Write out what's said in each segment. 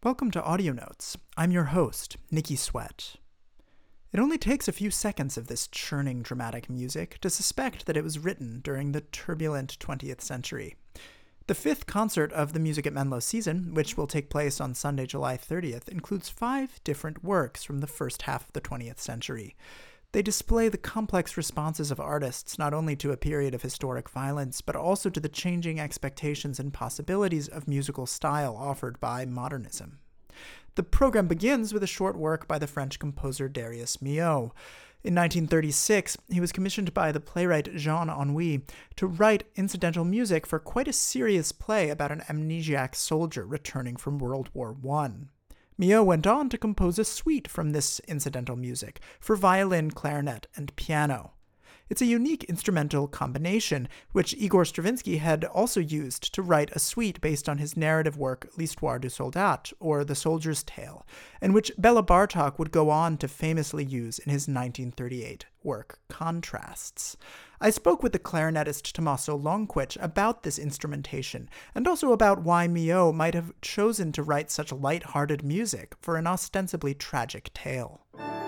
Welcome to Audio Notes. I'm your host, Nikki Sweat. It only takes a few seconds of this churning dramatic music to suspect that it was written during the turbulent 20th century. The fifth concert of the Music at Menlo season, which will take place on Sunday, July 30th, includes 5 different works from the first half of the 20th century. They display the complex responses of artists not only to a period of historic violence, but also to the changing expectations and possibilities of musical style offered by modernism. The program begins with a short work by the French composer Darius Milhaud. In 1936, he was commissioned by the playwright Jean Anouilh to write incidental music for quite a serious play about an amnesiac soldier returning from World War I. Milhaud went on to compose a suite from this incidental music for violin, clarinet, and piano. It's a unique instrumental combination, which Igor Stravinsky had also used to write a suite based on his narrative work L'Histoire du Soldat, or The Soldier's Tale, and which Bela Bartok would go on to famously use in his 1938 work Contrasts. I spoke with the clarinetist Tommaso Lonquich about this instrumentation, and also about why Milhaud might have chosen to write such light-hearted music for an ostensibly tragic tale.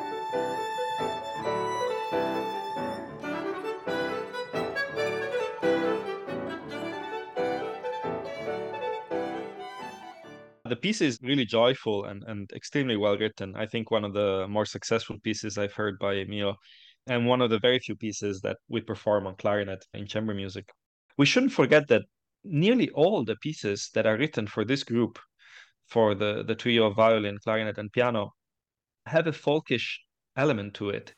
The piece is really joyful and extremely well written. I think one of the more successful pieces I've heard by Milhaud, and one of the very few pieces that we perform on clarinet in chamber music. We shouldn't forget that nearly all the pieces that are written for this group, for the trio of violin, clarinet, and piano, have a folkish element to it.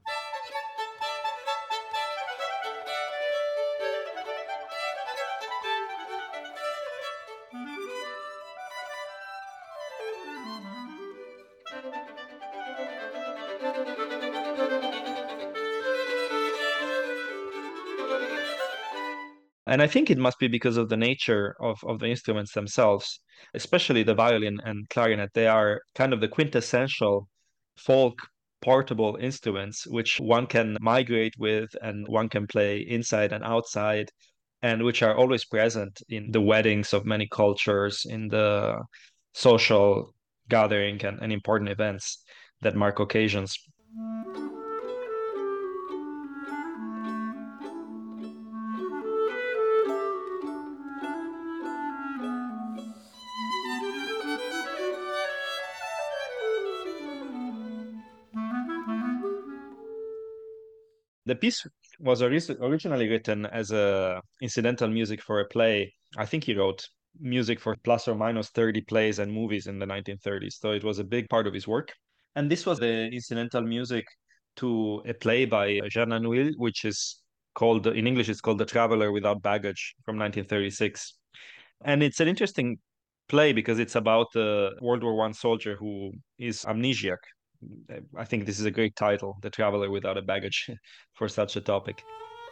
And I think it must be because of the nature of the instruments themselves, especially the violin and clarinet. They are kind of the quintessential folk portable instruments, which one can migrate with and one can play inside and outside, and which are always present in the weddings of many cultures, in the social gathering and important events that mark occasions. The piece was originally written as a incidental music for a play. I think he wrote music for plus or minus 30 plays and movies in the 1930s. So it was a big part of his work. And this was the incidental music to a play by Jean Anouilh, which is called, in English, it's called The Traveler Without Baggage from 1936. And it's an interesting play because it's about a World War I soldier who is amnesiac. I think this is a great title, The Traveler Without a Baggage, for such a topic.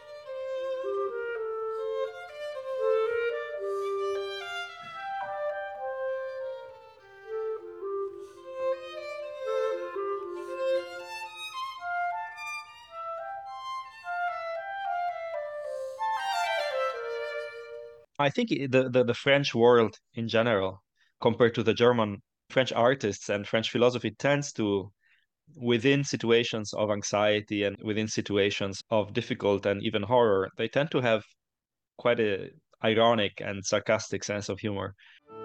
I think the French world in general, compared to the German, French artists and French philosophy tends to, within situations of anxiety and within situations of difficult and even horror, they tend to have quite a ironic and sarcastic sense of humor.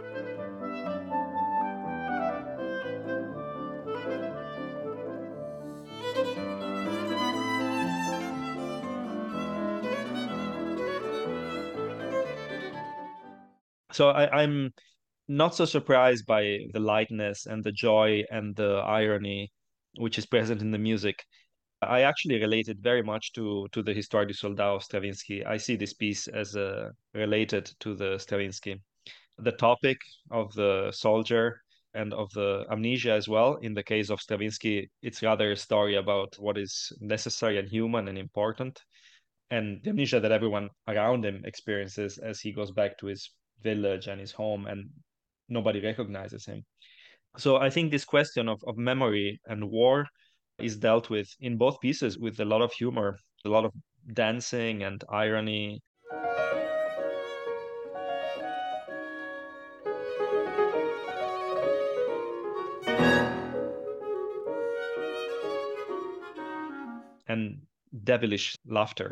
So I'm not so surprised by the lightness and the joy and the irony which is present in the music. I actually related very much to the Histoire du Soldat of Stravinsky. I see this piece as related to the Stravinsky. The topic of the soldier and of the amnesia as well. In the case of Stravinsky, it's rather a story about what is necessary and human and important, and the amnesia that everyone around him experiences as he goes back to his village and his home and nobody recognizes him. So I think this question of memory and war is dealt with in both pieces with a lot of humor, a lot of dancing and irony. devilish laughter.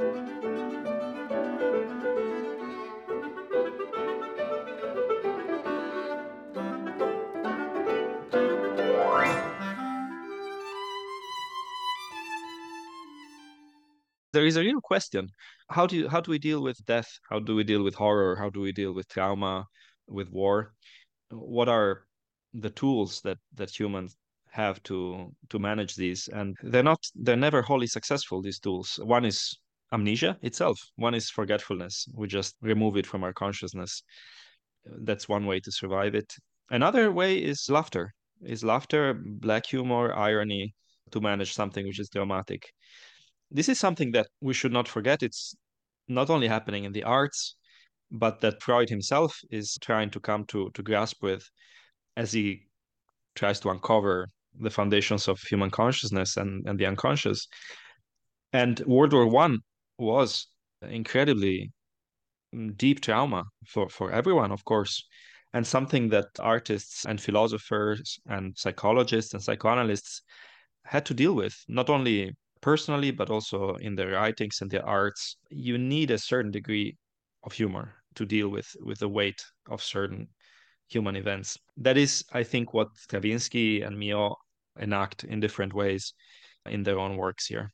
There is a real question. How do we deal with death? How do we deal with horror? How do we deal with trauma, with war? What are the tools that humans have to manage these? And they're never wholly successful, these tools. One is amnesia itself. One is forgetfulness. We just remove it from our consciousness. That's one way to survive it. Another way is laughter. Black humor, irony, to manage something which is dramatic. This is something that we should not forget. It's not only happening in the arts, but that Freud himself is trying to come to grasp with as he tries to uncover the foundations of human consciousness and the unconscious. And World War One was incredibly deep trauma for everyone, of course, and something that artists and philosophers and psychologists and psychoanalysts had to deal with, not only personally, but also in their writings and their arts. You need a certain degree of humor to deal with the weight of certain human events. That is, I think, what Stravinsky and Milhaud enact in different ways in their own works here.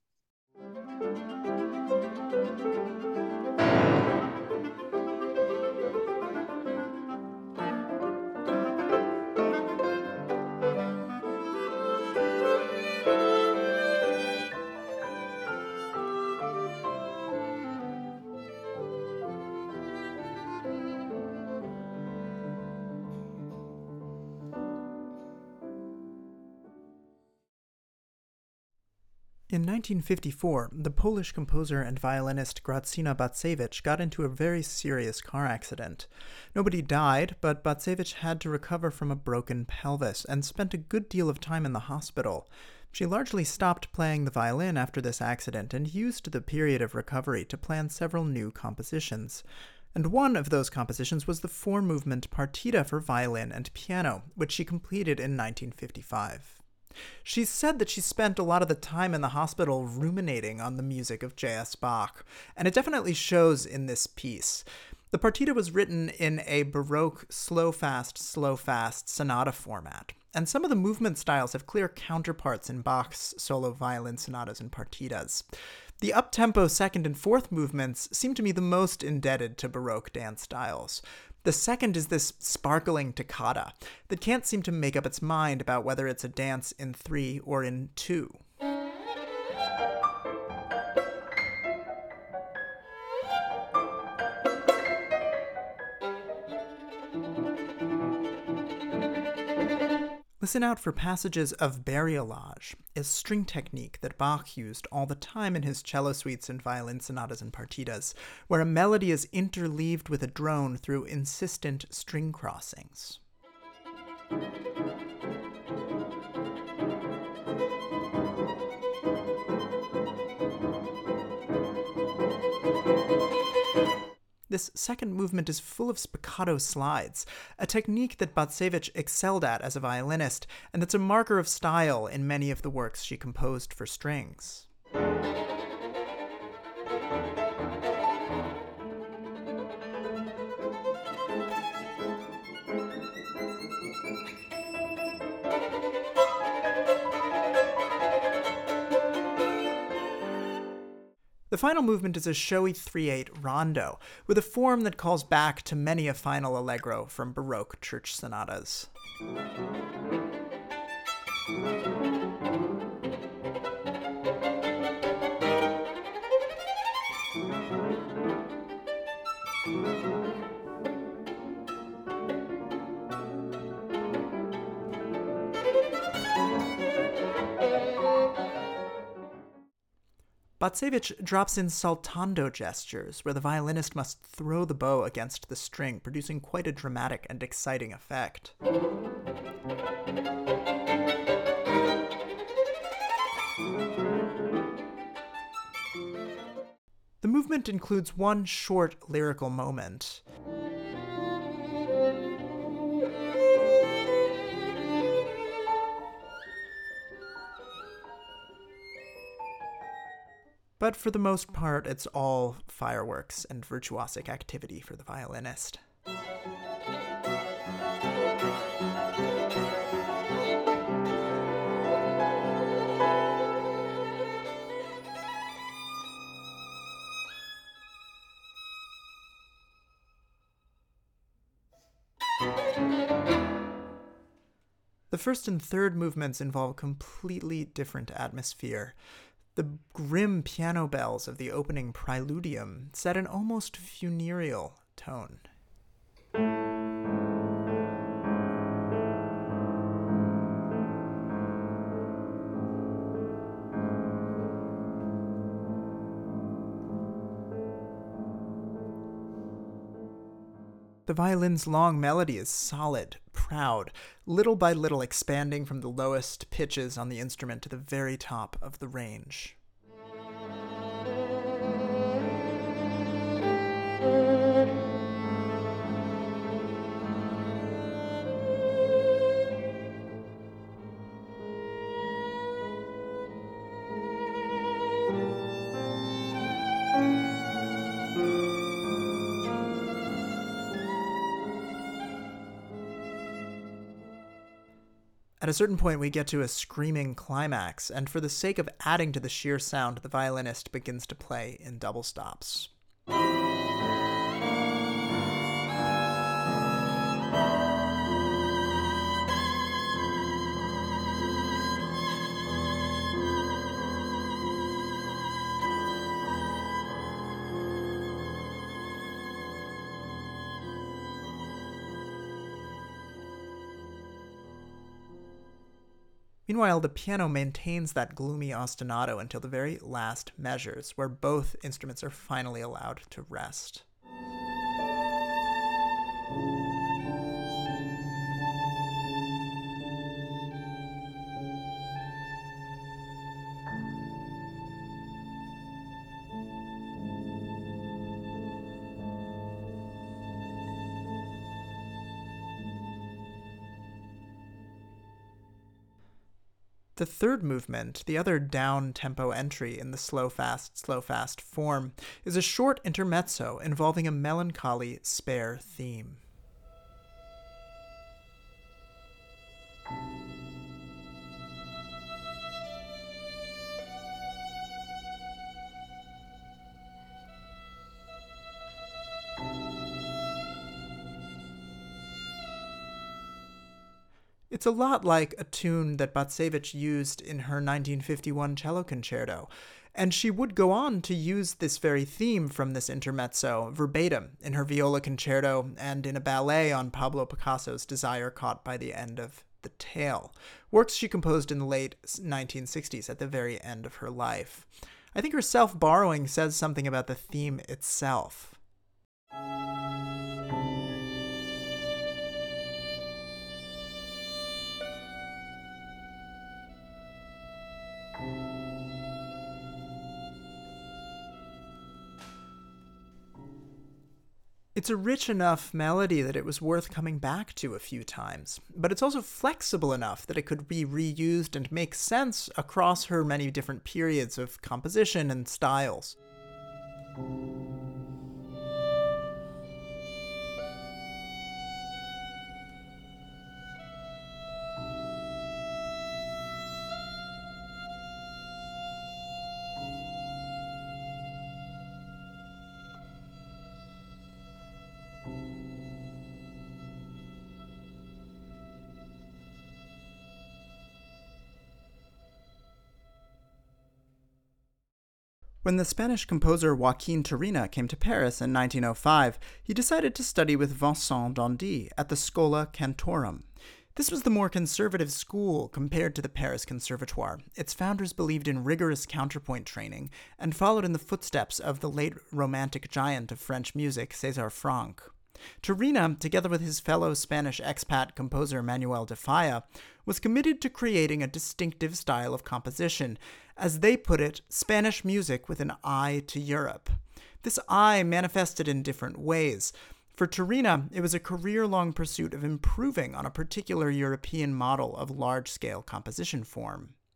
In 1954, the Polish composer and violinist Grażyna Bacewicz got into a very serious car accident. Nobody died, but Bacewicz had to recover from a broken pelvis and spent a good deal of time in the hospital. She largely stopped playing the violin after this accident and used the period of recovery to plan several new compositions. And one of those compositions was the four-movement partita for violin and piano, which she completed in 1955. She said that she spent a lot of the time in the hospital ruminating on the music of J.S. Bach, and it definitely shows in this piece. The partita was written in a Baroque slow-fast sonata format, and some of the movement styles have clear counterparts in Bach's solo violin sonatas and partitas. The up-tempo second and fourth movements seem to me the most indebted to Baroque dance styles. The second is this sparkling toccata that can't seem to make up its mind about whether it's a dance in 3 or in 2. Listen out for passages of bariolage, a string technique that Bach used all the time in his cello suites and violin sonatas and partitas, where a melody is interleaved with a drone through insistent string crossings. This second movement is full of spiccato slides, a technique that Bacewicz excelled at as a violinist, and that's a marker of style in many of the works she composed for strings. The final movement is a showy 3/8 rondo, with a form that calls back to many a final allegro from Baroque church sonatas. Bacewicz drops in saltando gestures, where the violinist must throw the bow against the string, producing quite a dramatic and exciting effect. The movement includes one short lyrical moment. but for the most part, it's all fireworks and virtuosic activity for the violinist. The first and third movements involve a completely different atmosphere. The grim piano bells of the opening preludium set an almost funereal tone. The violin's long melody is solid, proud, little by little expanding from the lowest pitches on the instrument to the very top of the range. At a certain point, we get to a screaming climax, and for the sake of adding to the sheer sound, the violinist begins to play in double stops. Meanwhile, the piano maintains that gloomy ostinato until the very last measures, where both instruments are finally allowed to rest. The third movement, the other down-tempo entry in the slow-fast form, is a short intermezzo involving a melancholy spare theme. It's a lot like a tune that Bacevich used in her 1951 cello concerto, and she would go on to use this very theme from this intermezzo verbatim in her viola concerto and in a ballet on Pablo Picasso's Desire Caught by the End of the Tail, works she composed in the late 1960s at the very end of her life. I think her self-borrowing says something about the theme itself. It's a rich enough melody that it was worth coming back to a few times, but it's also flexible enough that it could be reused and make sense across her many different periods of composition and styles. When the Spanish composer Joaquin Turina came to Paris in 1905, he decided to study with Vincent d'Indy at the Schola Cantorum. This was the more conservative school compared to the Paris Conservatoire. Its founders believed in rigorous counterpoint training and followed in the footsteps of the late Romantic giant of French music, César Franck. Turina, together with his fellow Spanish expat composer Manuel de Falla, was committed to creating a distinctive style of composition, as they put it, Spanish music with an eye to Europe. This eye manifested in different ways. For Turina, it was a career-long pursuit of improving on a particular European model of large-scale composition form.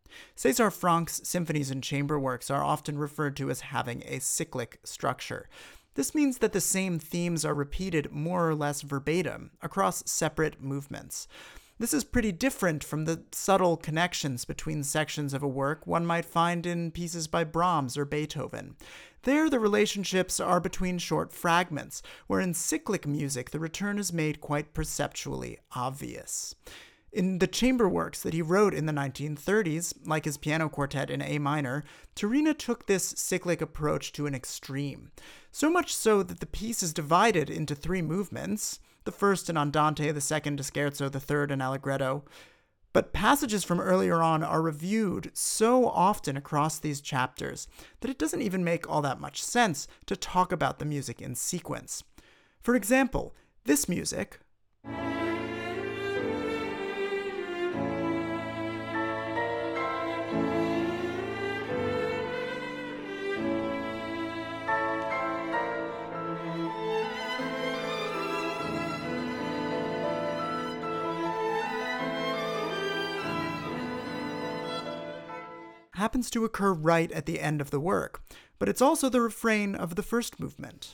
César Franck's symphonies and chamber works are often referred to as having a cyclic structure. This means that the same themes are repeated more or less verbatim across separate movements. This is pretty different from the subtle connections between sections of a work one might find in pieces by Brahms or Beethoven. There, the relationships are between short fragments, where in cyclic music the return is made quite perceptually obvious. In the chamber works that he wrote in the 1930s, like his piano quartet in A minor, Turina took this cyclic approach to an extreme. So much so that the piece is divided into three movements, the first an andante, the second a scherzo, the third an allegretto. But passages from earlier on are reviewed so often across these chapters that it doesn't even make all that much sense to talk about the music in sequence. For example, this music happens to occur right at the end of the work, but it's also the refrain of the first movement.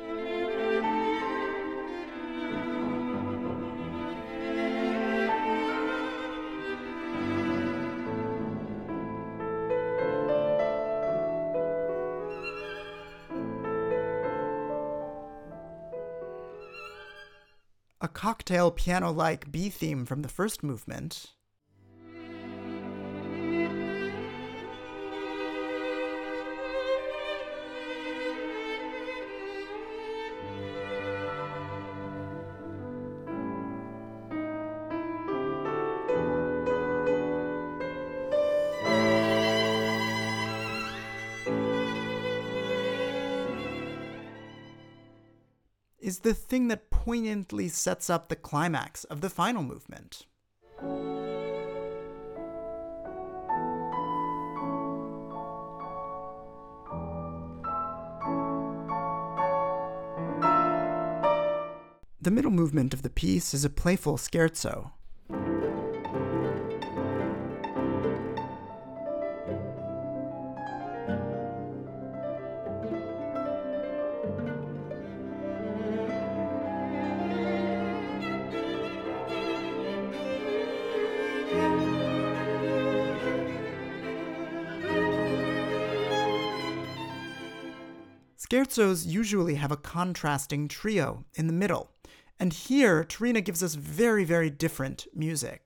A cocktail piano-like B theme from the first movement, is the thing that poignantly sets up the climax of the final movement. The middle movement of the piece is a playful scherzo. Scherzos usually have a contrasting trio in the middle, and here Turina gives us very, very different music.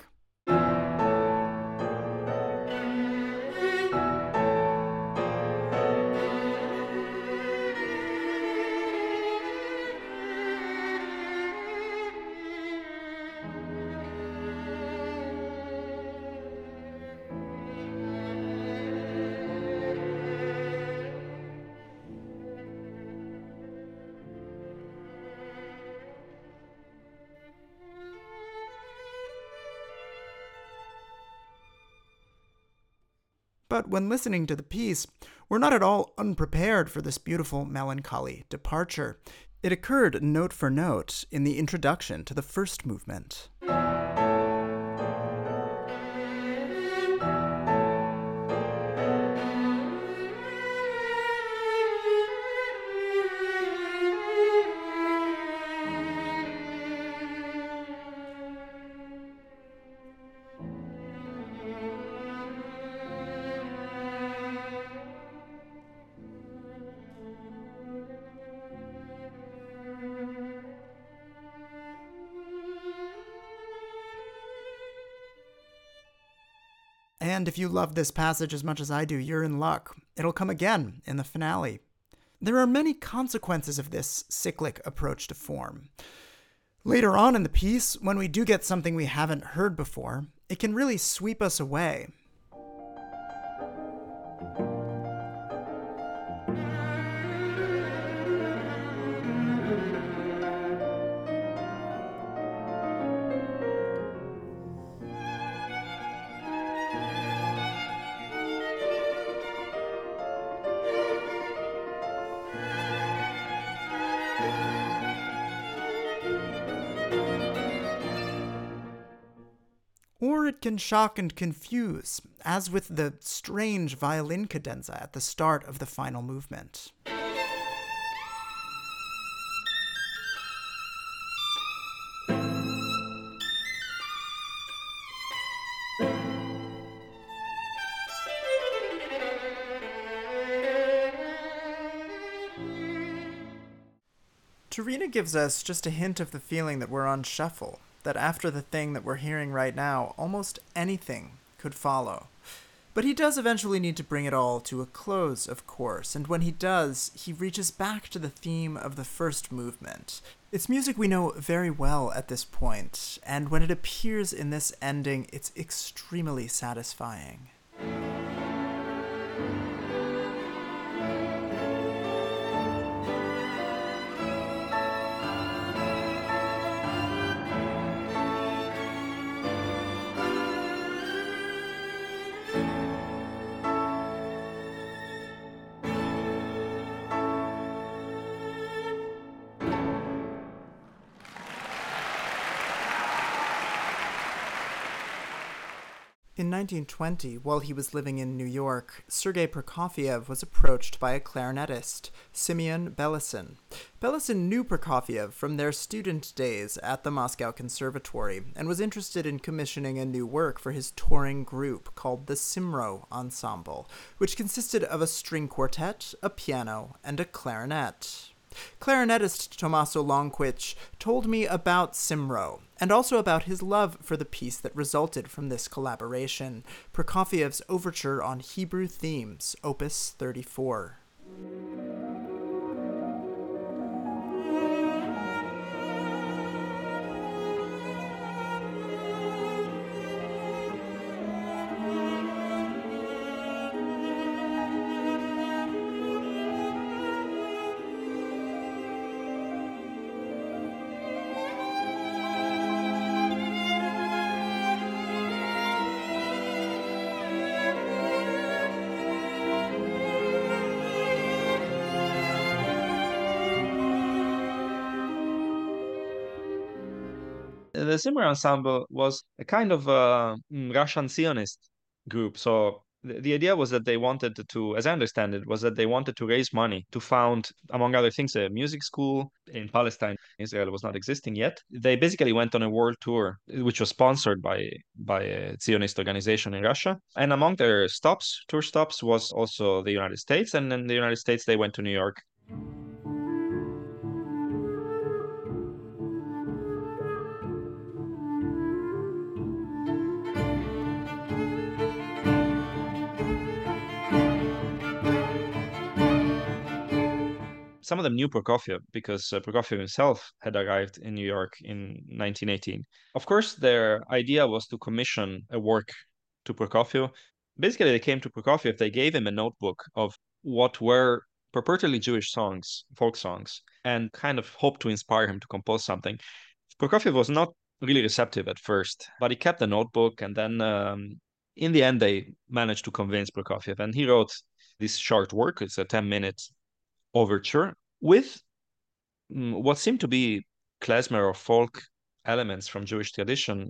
But when listening to the piece, we're not at all unprepared for this beautiful melancholy departure. It occurred note for note in the introduction to the first movement. And if you love this passage as much as I do, you're in luck. It'll come again in the finale. There are many consequences of this cyclic approach to form. Later on in the piece, when we do get something we haven't heard before, it can really sweep us away. Or it can shock and confuse, as with the strange violin cadenza at the start of the final movement. Torina gives us just a hint of the feeling that we're on shuffle, that after the thing that we're hearing right now, almost anything could follow. But he does eventually need to bring it all to a close, of course, and when he does, he reaches back to the theme of the first movement. It's music we know very well at this point, and when it appears in this ending, it's extremely satisfying. In 1920, while he was living in New York, Sergei Prokofiev was approached by a clarinetist, Simeon Belasin. Belasin knew Prokofiev from their student days at the Moscow Conservatory and was interested in commissioning a new work for his touring group called the Cymro Ensemble, which consisted of a string quartet, a piano, and a clarinet. Clarinetist Tommaso Longquich told me about Cymro, and also about his love for the piece that resulted from this collaboration, Prokofiev's Overture on Hebrew Themes, Opus 34. The Cymru Ensemble was a kind of Russian Zionist group. So the idea was that they wanted to, as I understand it, was that they wanted to raise money to found, among other things, a music school in Palestine. Israel was not existing yet. They basically went on a world tour, which was sponsored by a Zionist organization in Russia. And among their tour stops, was also the United States. And in the United States, they went to New York. Some of them knew Prokofiev because Prokofiev himself had arrived in New York in 1918. Of course, their idea was to commission a work to Prokofiev. Basically, they came to Prokofiev, they gave him a notebook of what were purportedly Jewish songs, folk songs, and kind of hoped to inspire him to compose something. Prokofiev was not really receptive at first, but he kept the notebook, and then in the end, they managed to convince Prokofiev, and he wrote this short work. It's a 10-minute overture with what seemed to be klezmer or folk elements from Jewish tradition.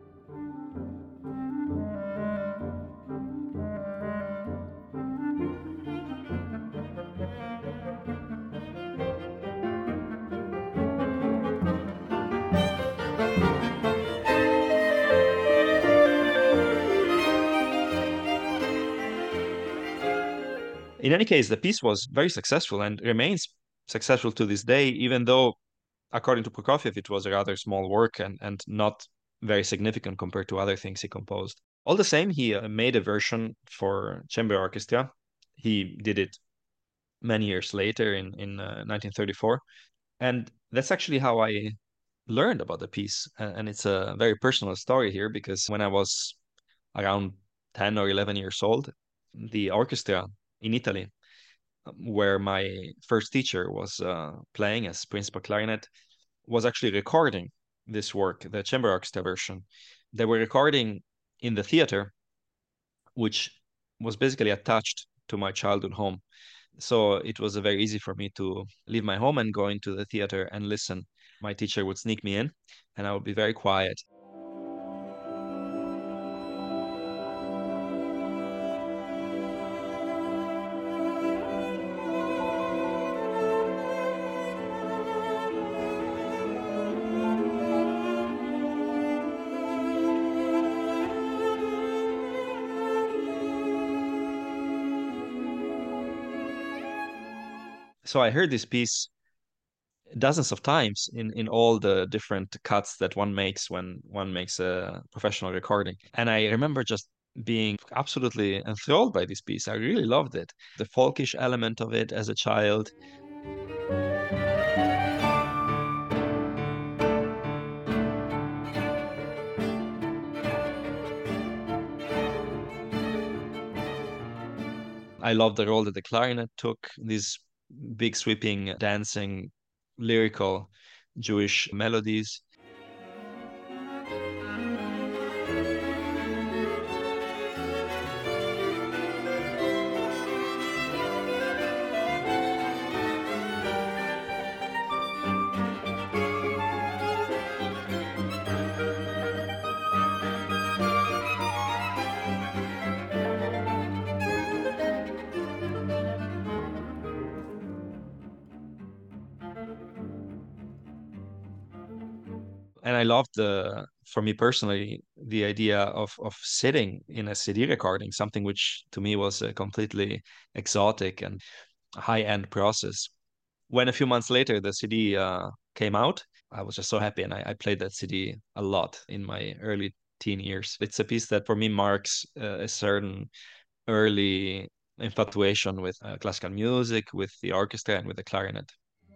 In any case, the piece was very successful and remains successful to this day, even though, according to Prokofiev, it was a rather small work and not very significant compared to other things he composed. All the same, he made a version for chamber orchestra. He did it many years later in 1934. And that's actually how I learned about the piece. And it's a very personal story here because when I was around 10 or 11 years old, the orchestra in Italy, where my first teacher was playing as principal clarinet, was actually recording this work, the chamber orchestra version. They were recording in the theater, which was basically attached to my childhood home. So it was very easy for me to leave my home and go into the theater and listen. My teacher would sneak me in, and I would be very quiet. So I heard this piece dozens of times in all the different cuts that one makes when one makes a professional recording. And I remember just being absolutely enthralled by this piece. I really loved it. The folkish element of it as a child. I love the role that the clarinet took, these big sweeping dancing lyrical Jewish melodies. And I loved for me personally, the idea of sitting in a CD recording, something which to me was a completely exotic and high-end process. When a few months later the CD came out, I was just so happy, and I played that CD a lot in my early teen years. It's a piece that for me marks a certain early infatuation with classical music, with the orchestra, and with the clarinet.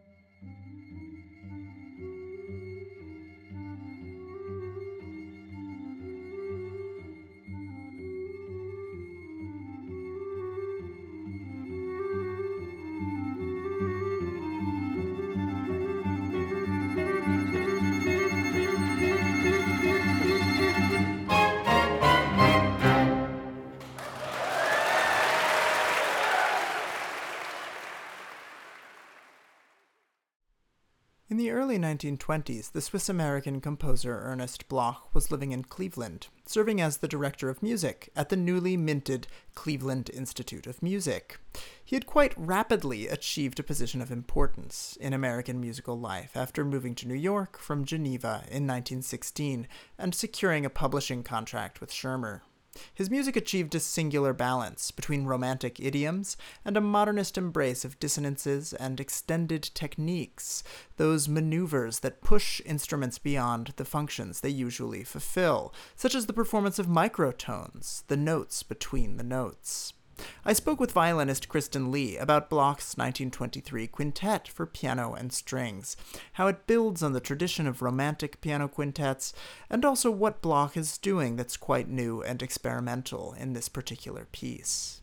In the early 1920s, the Swiss-American composer Ernest Bloch was living in Cleveland, serving as the director of music at the newly minted Cleveland Institute of Music. He had quite rapidly achieved a position of importance in American musical life after moving to New York from Geneva in 1916 and securing a publishing contract with Schirmer. His music achieved a singular balance between romantic idioms and a modernist embrace of dissonances and extended techniques, those maneuvers that push instruments beyond the functions they usually fulfill, such as the performance of microtones, the notes between the notes. I spoke with violinist Kristen Lee about Bloch's 1923 quintet for piano and strings, how it builds on the tradition of romantic piano quintets, and also what Bloch is doing that's quite new and experimental in this particular piece.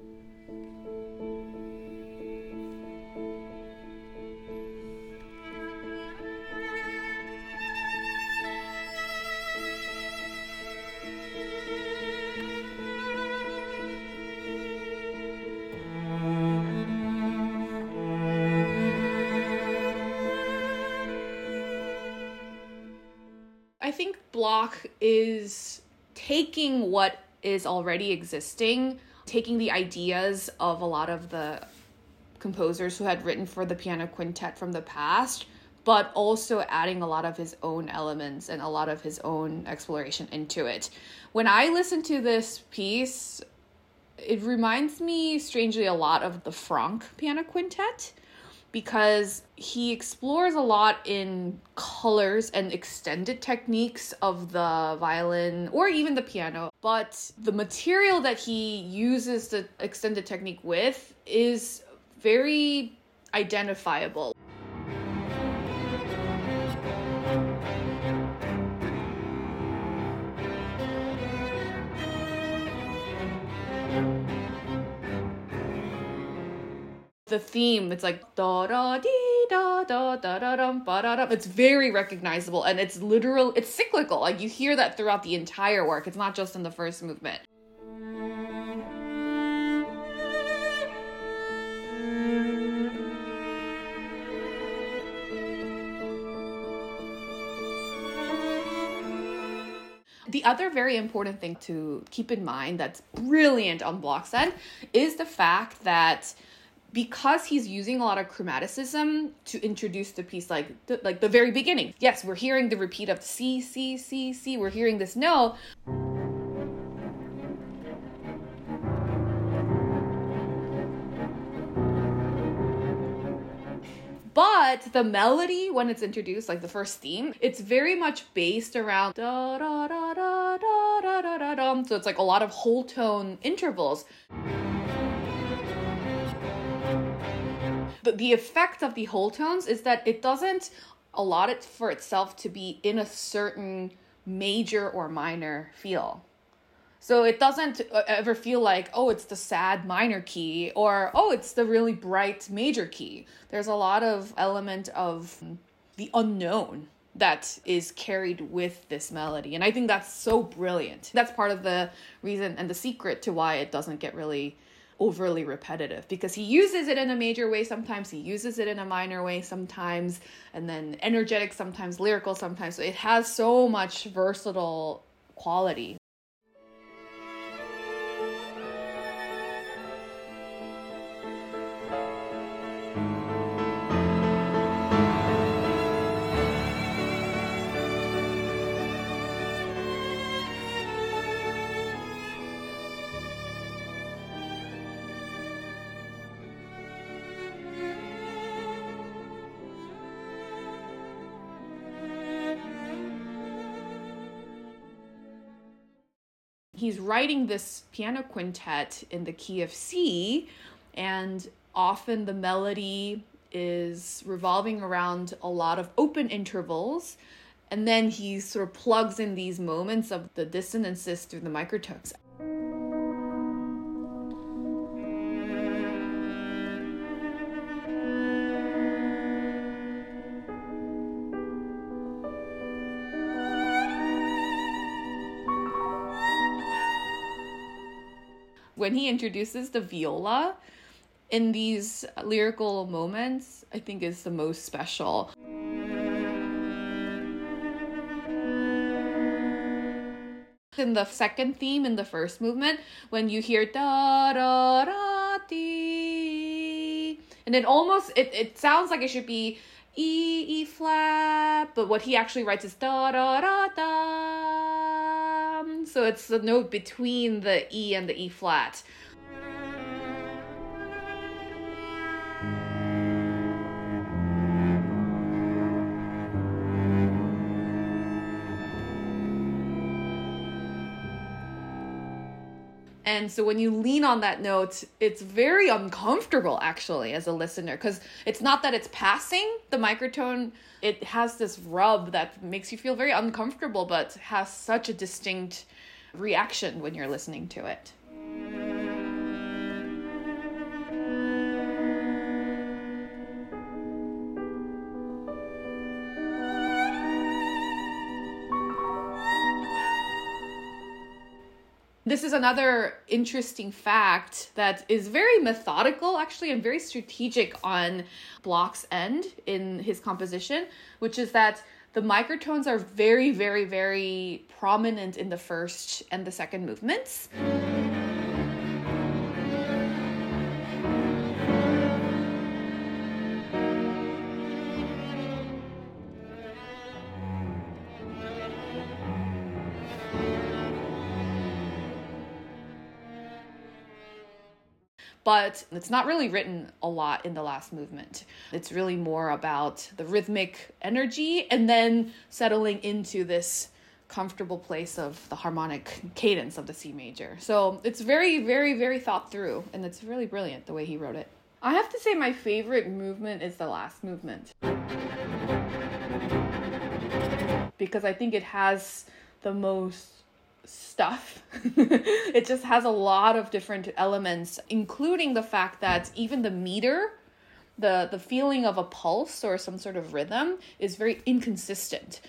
I think Bloch is taking what is already existing, taking the ideas of a lot of the composers who had written for the piano quintet from the past, but also adding a lot of his own elements and a lot of his own exploration into it. When I listen to this piece, it reminds me strangely a lot of the Franck piano quintet, because he explores a lot in colors and extended techniques of the violin or even the piano. But the material that he uses the extended technique with is very identifiable. The theme, it's like da da dee da da da da dum ba da dum. It's very recognizable, and it's literal. It's cyclical. Like you hear that throughout the entire work. It's not just in the first movement. The other very important thing to keep in mind that's brilliant on Bloch's end is the fact that because he's using a lot of chromaticism to introduce the piece, like the very beginning. Yes, we're hearing the repeat of C, C, C, C. We're hearing this note. But the melody, when it's introduced, like the first theme, it's very much based around da da da da da da da da da. So it's like a lot of whole tone intervals. But the effect of the whole tones is that it doesn't allot it for itself to be in a certain major or minor feel. So it doesn't ever feel like, oh, it's the sad minor key, or, oh, it's the really bright major key. There's a lot of element of the unknown that is carried with this melody. And I think that's so brilliant. That's part of the reason and the secret to why it doesn't get really overly repetitive, because he uses it in a major way sometimes, he uses it in a minor way sometimes, and then energetic sometimes, lyrical sometimes. So it has so much versatile quality. He's writing this piano quintet in the key of C, and often the melody is revolving around a lot of open intervals, and then he sort of plugs in these moments of the dissonances through the microtones. When he introduces the viola in these lyrical moments, I think is the most special. In the second theme in the first movement, when you hear da da da dee, and it sounds like it should be E flat, but what he actually writes is da da da da. So it's the note between the E and the E flat. And so when you lean on that note, it's very uncomfortable actually as a listener, because it's not that it's passing the microtone. It has this rub that makes you feel very uncomfortable, but has such a distinct reaction when you're listening to it. This is another interesting fact that is very methodical, actually, and very strategic on Bloch's end in his composition, which is that the microtones are very, very, very prominent in the first and the second movements. But it's not really written a lot in the last movement. It's really more about the rhythmic energy and then settling into this comfortable place of the harmonic cadence of the C major. So it's very, very, very thought through, and it's really brilliant the way he wrote it. I have to say my favorite movement is the last movement, because I think it has the most stuff. It just has a lot of different elements, including the fact that even the meter, the feeling of a pulse or some sort of rhythm, is very inconsistent.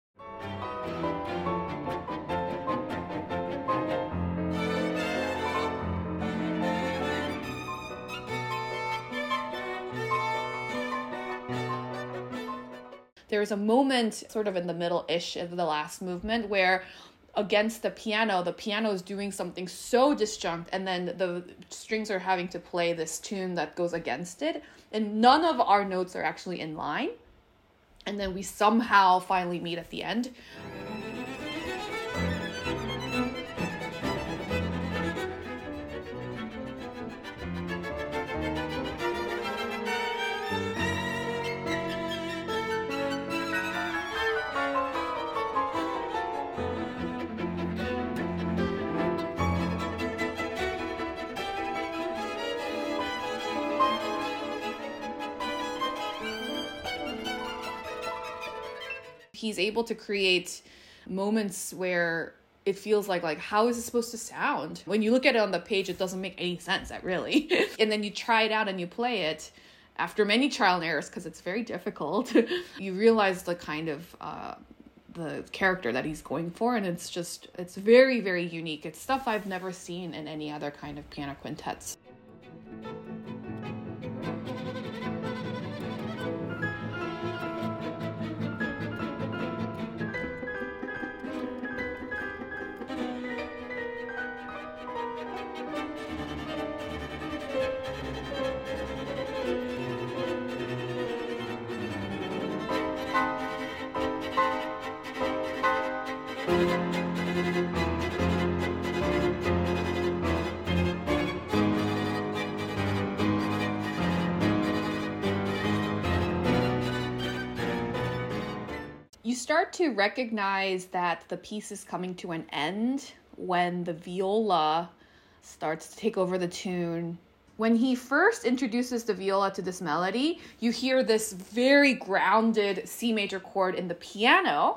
There's a moment sort of in the middle-ish of the last movement where against the piano is doing something so disjunct, and then the strings are having to play this tune that goes against it, and none of our notes are actually in line, and then we somehow finally meet at the end. he's able to create moments where it feels like how is it supposed to sound? When you look at it on the page, it doesn't make any sense, really. And then you try it out and you play it after many trial and errors, because it's very difficult. You realize the kind of the character that he's going for, and it's very, very unique. It's stuff I've never seen in any other kind of piano quintets. You start to recognize that the piece is coming to an end when the viola starts to take over the tune. When he first introduces the viola to this melody, you hear this very grounded C major chord in the piano.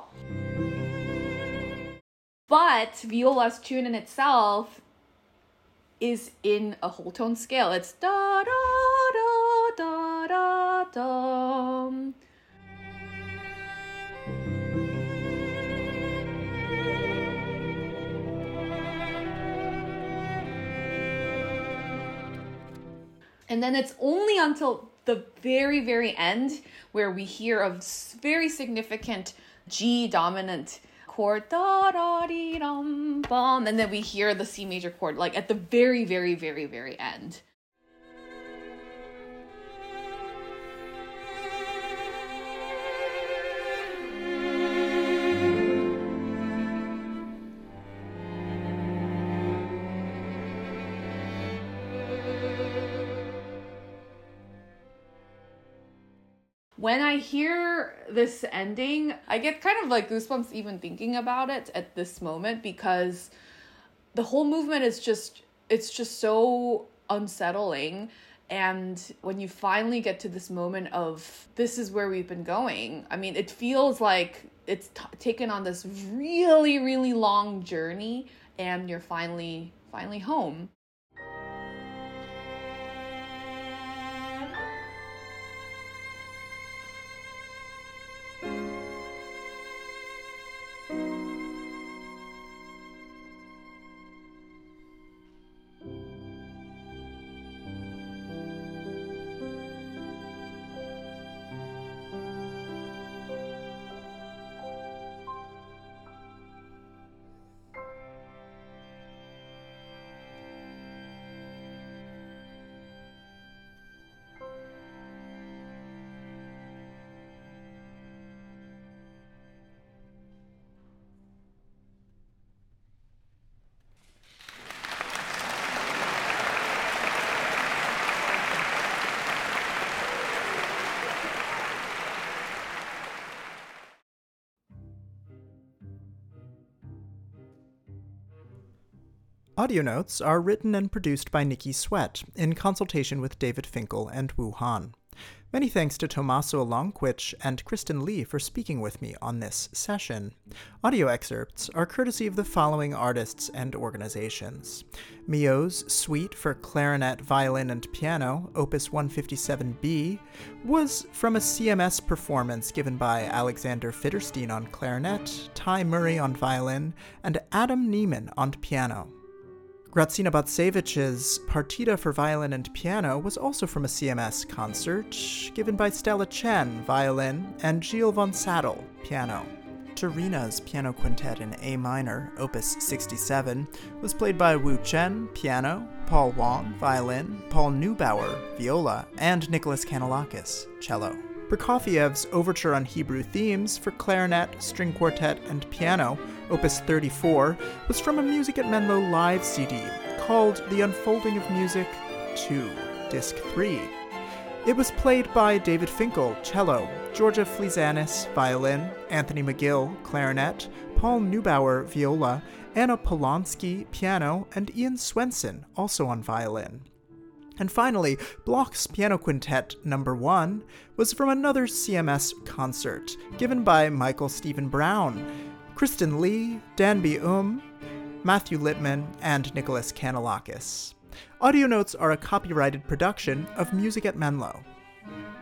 But viola's tune in itself is in a whole tone scale. It's da da da da da da. And then it's only until the very, very end where we hear a very significant G dominant chord, da da dee dum bum, and then we hear the C major chord at the very, very, very, very end. When I hear this ending, I get kind of goosebumps even thinking about it at this moment, because the whole movement is it's just so unsettling. And when you finally get to this moment of this is where we've been going, I mean, it feels like it's taken on this really, really long journey, and you're finally home. Audio notes are written and produced by Nikki Sweat in consultation with David Finkel and Wu Han. Many thanks to Tommaso Longquich and Kristen Lee for speaking with me on this session. Audio excerpts are courtesy of the following artists and organizations. Mio's Suite for Clarinet, Violin, and Piano, Opus 157B, was from a CMS performance given by Alexander Fitterstein on clarinet, Ty Murray on violin, and Adam Neiman on piano. Grażyna Baciewicz's Partita for Violin and Piano was also from a CMS concert, given by Stella Chen, violin, and Gilles von Sattel, piano. Tarina's Piano Quintet in A minor, Opus 67, was played by Wu Chen, piano, Paul Wong, violin, Paul Neubauer, viola, and Nicholas Kanellakis, cello. Prokofiev's Overture on Hebrew Themes for clarinet, string quartet, and piano, Opus 34, was from a Music at Menlo live CD called The Unfolding of Music 2, Disc 3. It was played by David Finkel, cello, Georgia Flizanis, violin, Anthony McGill, clarinet, Paul Neubauer, viola, Anna Polonsky, piano, and Ian Swenson, also on violin. And finally, Bloch's Piano Quintet No. 1 was from another CMS concert, given by Michael Stephen Brown, Kristen Lee, Danby Matthew Littman, and Nicholas Kanellakis. Audio notes are a copyrighted production of Music at Menlo.